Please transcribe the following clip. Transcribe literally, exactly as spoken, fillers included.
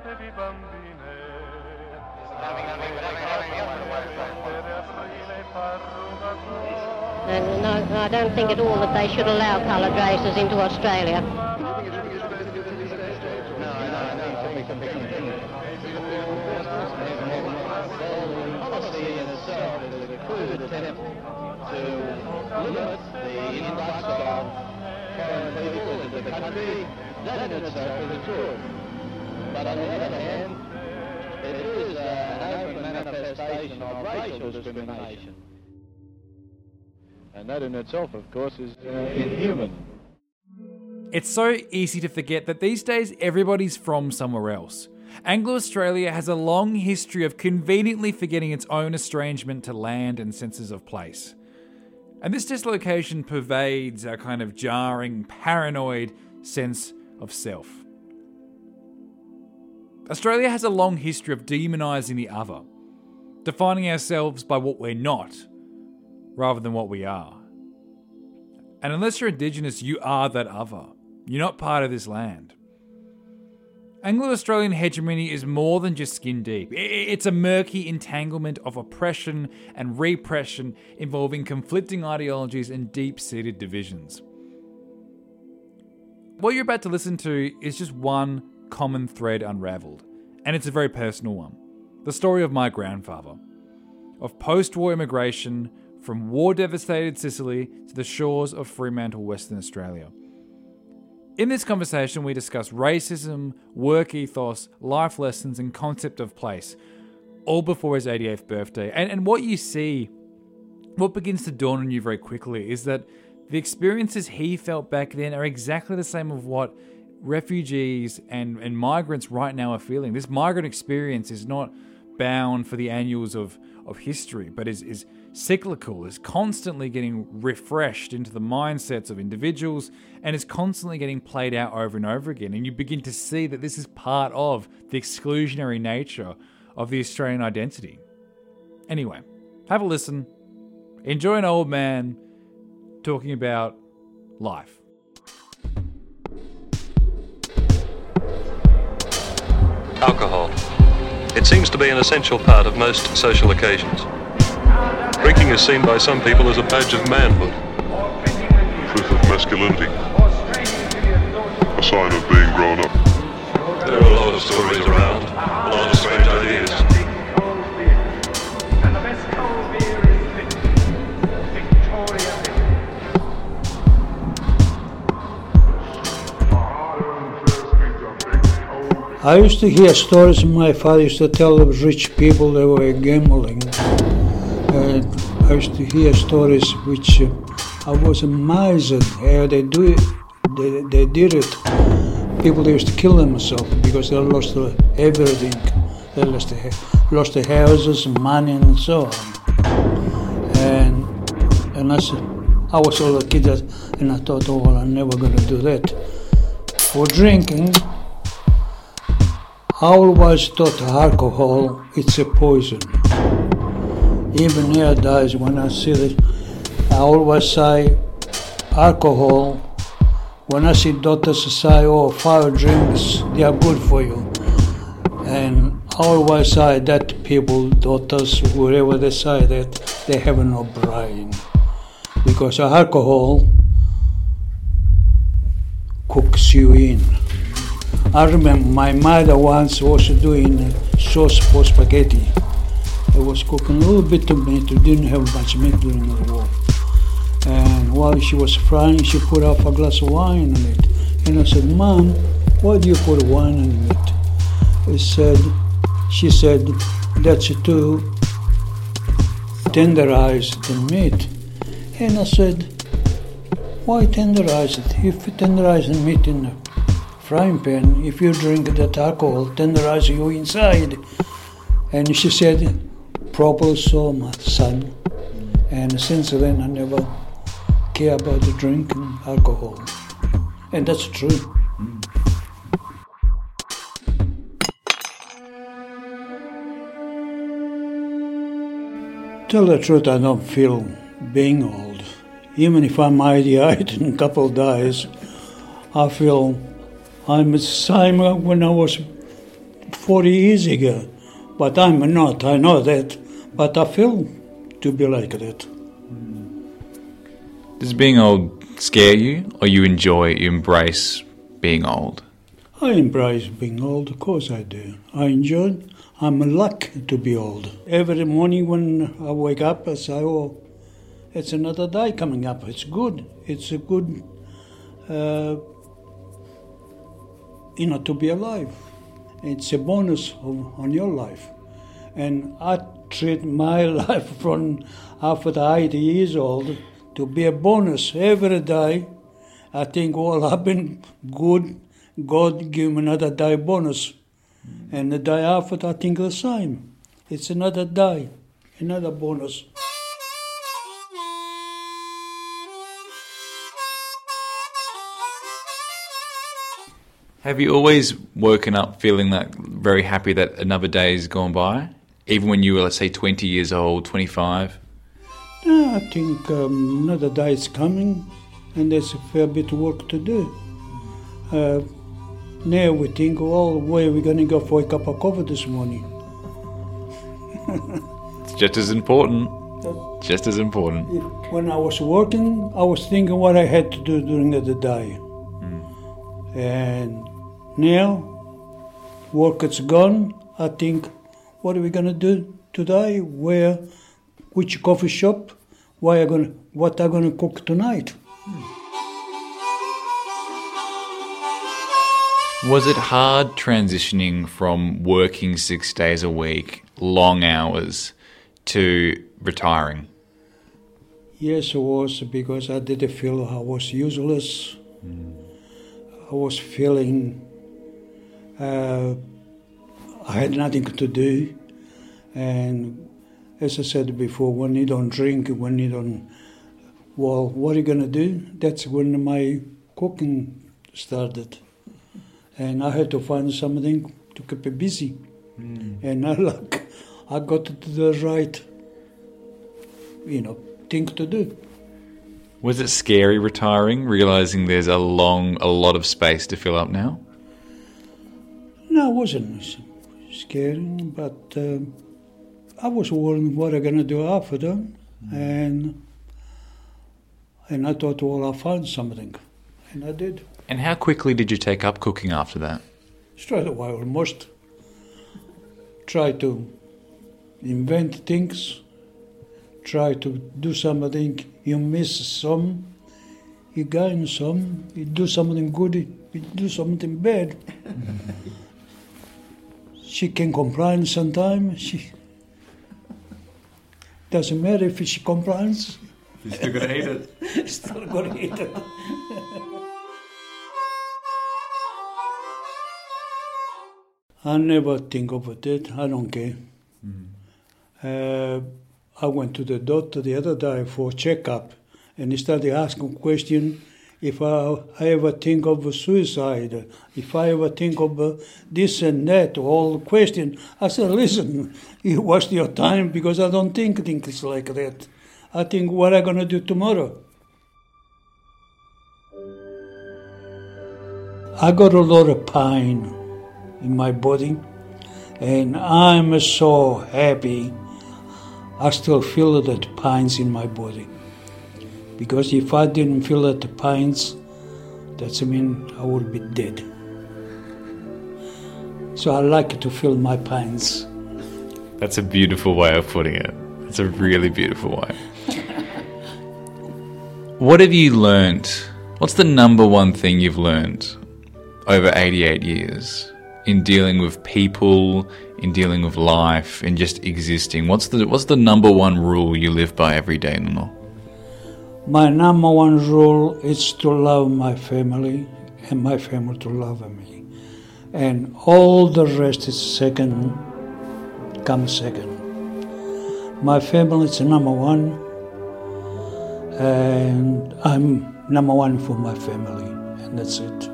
And no, I don't think at all that they should allow coloured races into Australia. Policy in itself is a crude attempt to limit the influx of foreign people into the country. That in itself is a good. But on the other hand, it is an open manifestation of racial discrimination. And that in itself, of course, is uh, inhuman. It's so easy to forget that these days everybody's from somewhere else. Anglo-Australia has a long history of conveniently forgetting its own estrangement to land and senses of place. And this dislocation pervades our kind of jarring, paranoid sense of self. Australia has a long history of demonising the other, defining ourselves by what we're not, rather than what we are. And unless you're Indigenous, you are that other. You're not part of this land. Anglo-Australian hegemony is more than just skin deep. It's a murky entanglement of oppression and repression involving conflicting ideologies and deep-seated divisions. What you're about to listen to is just one common thread unravelled, and it's a very personal one. The story of my grandfather, of post-war immigration from war-devastated Sicily to the shores of Fremantle, Western Australia. In this conversation, we discuss racism, work ethos, life lessons, and concept of place, all before his eighty-eighth birthday. And, and what you see, what begins to dawn on you very quickly, is that the experiences he felt back then are exactly the same of what refugees and, and migrants right now are feeling. This migrant experience is not bound for the annuals of, of history, but is, is cyclical, is constantly getting refreshed into the mindsets of individuals, and is constantly getting played out over and over again. And you begin to see that this is part of the exclusionary nature of the Australian identity. Anyway, have a listen. Enjoy an old man talking about life. Alcohol. It seems to be an essential part of most social occasions. Drinking is seen by some people as a badge of manhood. Proof of masculinity. A sign of being grown up. There are a lot of stories around, a lot of strange ideas. I used to hear stories my father used to tell of rich people that were gambling. Uh, I used to hear stories which uh, I was amazed how they do it. They, they did it. People used to kill themselves because they lost uh, everything. They lost the, lost the houses, money, and so on. And and I said, I was all a kid, and I thought, oh, well, I'm never going to do that. For drinking, I always thought alcohol, it's a poison. Even nowadays, when I see it, I always say alcohol. When I see doctors say, oh, five drinks, they are good for you. And I always say that people, doctors, whoever they say that, they have no brain. Because alcohol cooks you in. I remember my mother once was doing sauce for spaghetti. I was cooking a little bit of meat, we didn't have much meat during the war. And while she was frying, she put up a glass of wine in it. And I said, Mom, why do you put wine in it? I said, she said, that's to tenderize the meat. And I said, why tenderize it? If you tenderize the meat in a frying pan, if you drink that alcohol, tenderize you inside. And she said, probably so, my son. And since then, I never care about the drinking alcohol. And that's true. Mm. Tell the truth, I don't feel being old. Even if I'm eighty-eight in a couple of days, I feel I'm the same when I was forty years ago, but I'm not, I know that, but I feel to be like that. Does being old scare you, or you enjoy, you embrace being old? I embrace being old, of course I do. I enjoy it. I'm lucky to be old. Every morning when I wake up, I say, oh, it's another day coming up. It's good. It's a good, uh, you know, to be alive. It's a bonus of, on your life. And I treat my life from after eighty years old to be a bonus every day. I think, well, I've been good. God give me another day bonus. And the day after, I think the same. It's another day, another bonus. Have you always woken up feeling like very happy that another day has gone by? Even when you were, let's say, twenty years old, twenty-five? No, I think um, another day is coming and there's a fair bit of work to do. Uh, now we think, well, where are we going to go for a cup of coffee this morning? It's just as important. Just as important. When I was working, I was thinking what I had to do during the day. Mm. And now, work is gone. I think, what are we going to do today? Where, which coffee shop? Why are going? What are going to cook tonight? Mm. Was it hard transitioning from working six days a week, long hours, to retiring? Yes, it was, because I didn't feel I was useless. Mm. I was feeling uh, I had nothing to do. And as I said before, when you don't drink, when you don't, well, what are you going to do? That's when my cooking started. And I had to find something to keep me busy. Mm. And I like, I got to the right, you know, thing to do. Was it scary retiring, realising there's a long, a lot of space to fill up now? No, it wasn't scary, but um, I was worrying what I'm going to do after that. Mm. And, and I thought, well, I'll find something. And I did. And how quickly did you take up cooking after that? Straight away, almost. Try to invent things, try to do something, you miss some, you gain some, you do something good, you do something bad. She can complain sometimes, she doesn't matter if she complains. You're still going to eat it. Still going to eat it. I never think of it. I don't care. Mm. Uh, I went to the doctor the other day for a checkup, and he started asking questions if I, I ever think of suicide, if I ever think of uh, this and that, all the questions. I said, listen, you waste your time because I don't think things like that. I think what I'm going to do tomorrow. I got a lot of pain in my body, and I'm so happy. I still feel that pains in my body, because if I didn't feel that pains, that's mean I would be dead. So I like to feel my pains. That's a beautiful way of putting it. It's a really beautiful way. What have you learnt? What's the number one thing you've learnt over eighty-eight years? In dealing with people, in dealing with life, in just existing? What's the what's the number one rule you live by every day, Nuno? My number one rule is to love my family and my family to love me. And all the rest is second, comes second. My family is number one, and I'm number one for my family, and that's it.